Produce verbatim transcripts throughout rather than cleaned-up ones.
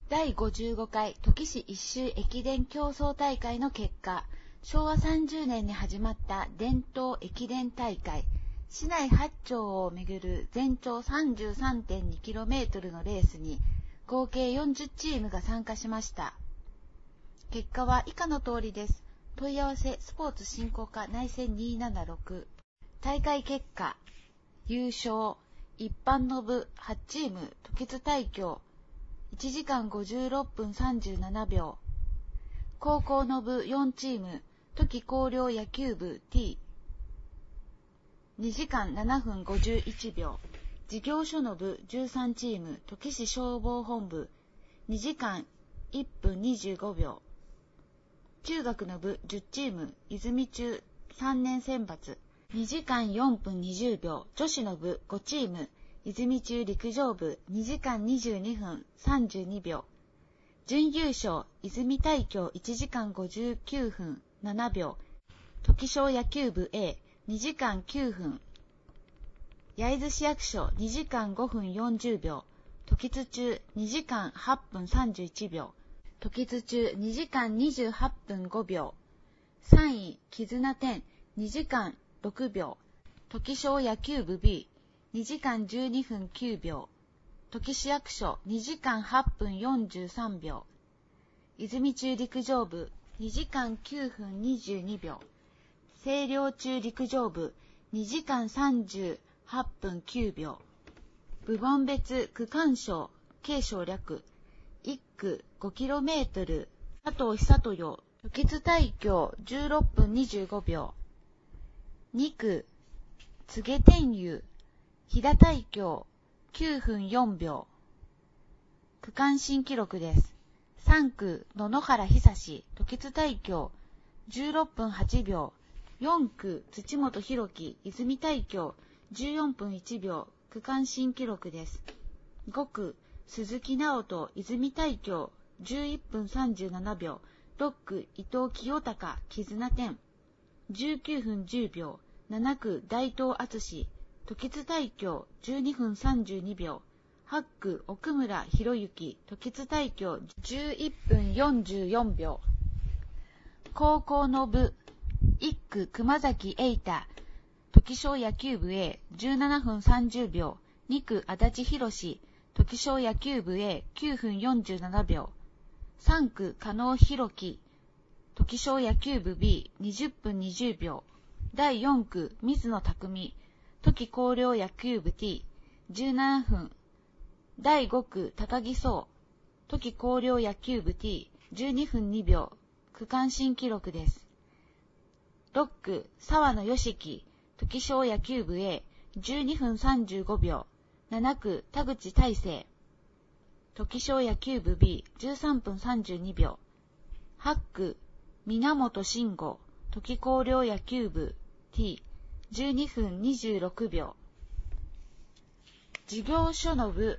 だいごじゅうごかい土岐市一周駅伝競争大会の結果、しょうわさんじゅうねんに始まった伝統駅伝大会、市内はち町をめぐる全長 さんじゅうさんてんにキロメートル のレースに合計よんじゅうチームが参加しました。結果は以下の通りです。問い合わせスポーツ振興課内線にひゃくななじゅうろく。大会結果、優勝一般の部はちチーム時津大京いちじかんごじゅうろっぷんさんじゅうななびょう、高校の部よんチーム時津光陵野球部 Tにじかんななふんごじゅういちびょう、事業所の部じゅうさんチーム土岐市消防本部にじかんいっぷんにじゅうごびょう、中学の部じゅうチーム泉中さんねん選抜にじかんよんぷんにじゅうびょう、女子の部ごチーム泉中陸上部にじかんにじゅうにふんさんじゅうにびょう、準優勝泉大京いちじかんごじゅうきゅうふんななびょう、時小野球部 A にじかんきゅうふん、焼津市役所にじかんごふんよんじゅうびょう、時津中にじかんはっぷんさんじゅういちびょう、時津中にじかんにじゅうはっぷんごびょう、さんい絆天にじかんろくびょう、時小野球部 Bにじかんじゅうにふんきゅうびょう、時市役所にじかんはっぷんよんじゅうさんびょう、泉中陸上部にじかんきゅうふんにじゅうにびょう、清涼中陸上部にじかんさんじゅうはっぷんきゅうびょう、部門別区間賞計省略いっく ごキロメートル 佐藤久豊時津大京じゅうろっぷんにじゅうごびょう、にく柘植天佑飛騨大京きゅうふんよんびょう、区間新記録です。さんく野々原久志時津大京じゅうろっぷんはちびょう、よんく土本博樹泉大京じゅうよんぷんいちびょう、区間新記録です。ごく鈴木直人泉大京じゅういっぷんさんじゅうななびょう、ろっく伊藤清隆絆天じゅうきゅうふんじゅうびょう、ななく大東敦時津大京じゅうにふんさんじゅうにびょう、はちく奥村博之時津大京じゅういっぷんよんじゅうよんびょう、高校の部いっく熊崎栄太時小野球部 A じゅうななふんさんじゅうびょう、にく足立博時小野球部 A きゅうふんよんじゅうななびょう、さんく加納弘樹時小野球部 B にじゅっぷんにじゅうびょう、だいよんく水野匠時光陵野球部 T じゅうななふん、だいごく高木壮時光陵野球部 T じゅうにふんにびょう、区間新記録です。ろっく沢野義樹時小野球部 A じゅうにふんさんじゅうごびょう、ななく田口大成時小野球部 B じゅうさんぷんさんじゅうにびょう、はちく源慎吾時光陵野球部 Tじゅうにふんにじゅうろくびょう、事業所の部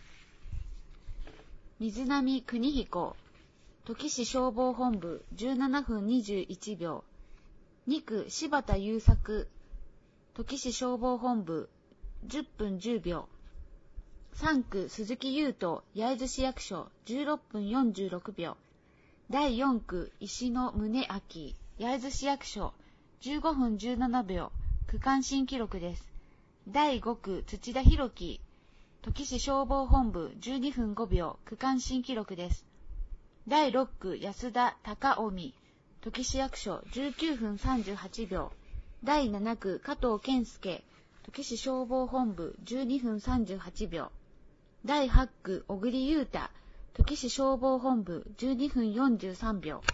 水波邦彦時市消防本部じゅうななふんにじゅういちびょう、にく柴田優作時市消防本部じゅっぷんじゅうびょう、さんく鈴木優斗焼津市役所じゅうろっぷんよんじゅうろくびょう、だいよんく石野宗明焼津市役所じゅうごふんじゅうななびょう、区間新記録です。だいごく土田博樹時市消防本部じゅうにふんごびょう、区間新記録です。だいろっく安田貴臣時市役所じゅうきゅうふんさんじゅうはちびょう、だいななく加藤健介時市消防本部じゅうにふんさんじゅうはちびょう、だいはちく小栗優太時市消防本部じゅうにふんよんじゅうさんびょう、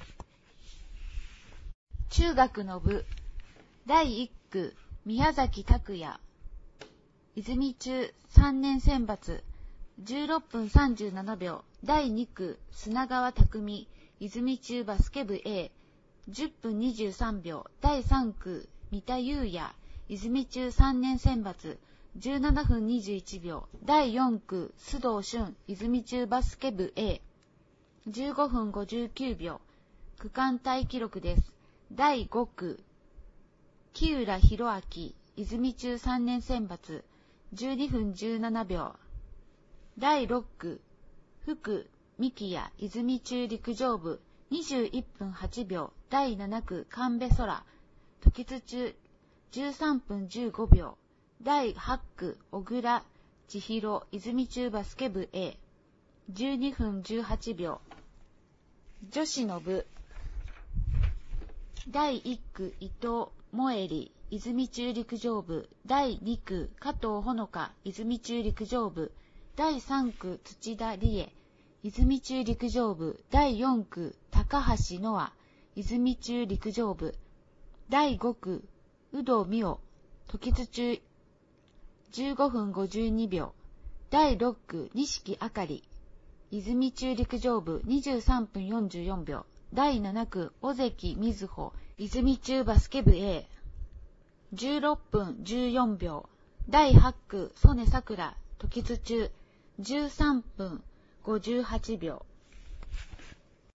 中学の部だいいっく宮崎拓也泉中さんねん選抜じゅうろっぷんさんじゅうななびょう、だいにく砂川匠泉中バスケ部 A じゅっぷんにじゅうさんびょう、だいさんく三田優也泉中さんねん選抜じゅうななふんにじゅういちびょう、だいよんく須藤俊泉中バスケ部 A じゅうごふんごじゅうきゅうびょう、区間タイ記録です。だいごく木浦博明泉中さんねん選抜じゅうにふんじゅうななびょう、だいろっく福三木谷泉中陸上部にじゅういっぷんはちびょうだいなな区神戸空時津中じゅうさんぷんじゅうごびょうだいはち区小倉千尋泉中バスケ部 A じゅうにふんじゅうはちびょう女子の部だいいっ区伊藤萌里泉中陸上部だいに区加藤ほのか泉中陸上部だいさん区土田理恵泉中陸上部だいよん区高橋乃愛泉中陸上部だいご区有働美央時津中じゅうごふんごじゅうにびょうだいろっ区錦あかり泉中陸上部にじゅうさんぷんよんじゅうよんびょうだいなな区尾関瑞穂泉中バスケ部 A じゅうろっぷんじゅうよんびょうだいはち区曽根さくら時津中じゅうさんぷんごじゅうはちびょう